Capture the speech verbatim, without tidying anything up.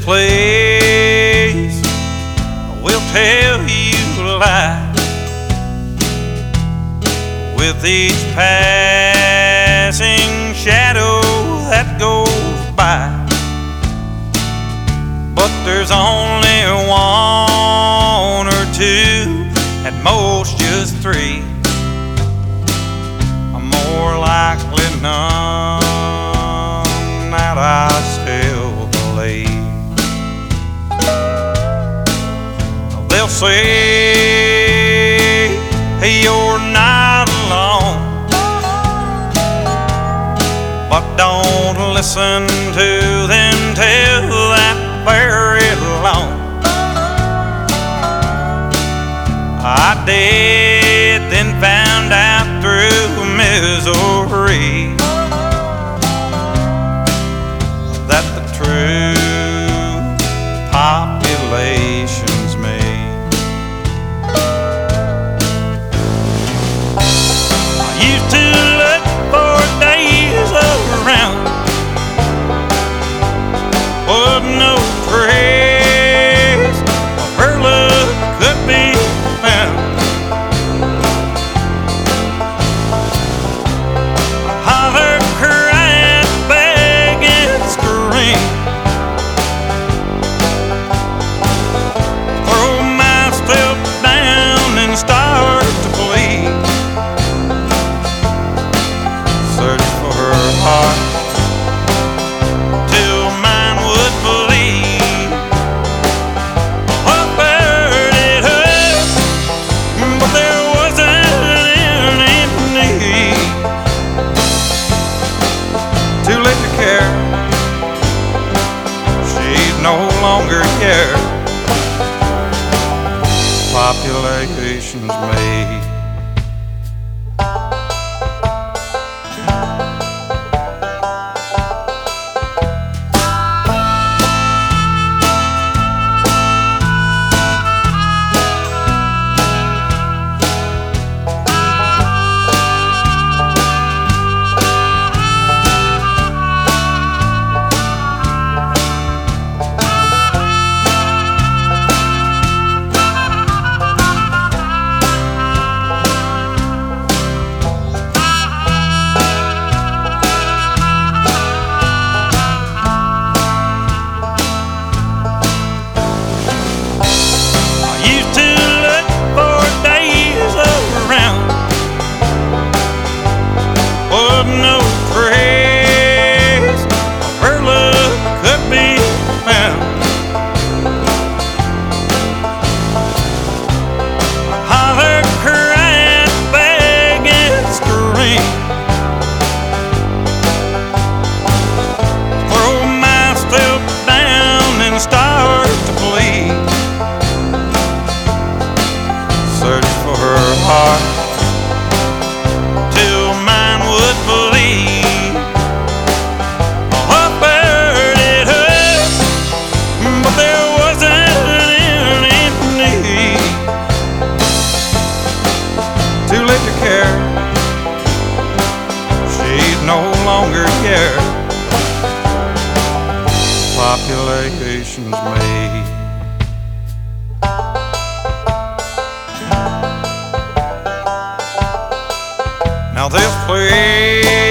place will tell you a lie. With each passing shadow that goes by, but there's only one or two, at most just three. More likely none that I still believe. They'll say, hey, you're not alone, but don't listen to them tell that very long. I did, then found out through misery that the true population's me. I used to look for days around, but no trace of her love could be found. Holler, cry, beg and scream, throw myself down and start to bleed. Search for her heart till mine would bleed. I buried it up, but there wasn't any need. Too late to care, she's no longer here. Population's made. No trace of her love could be found. Holler, cry, beg and scream, throw myself down and start to bleed. Search for her heart till mine would bleed. Oh, I buried it up, but there wasn't any need. Too late to care, she's no longer here. Population's made. Now this place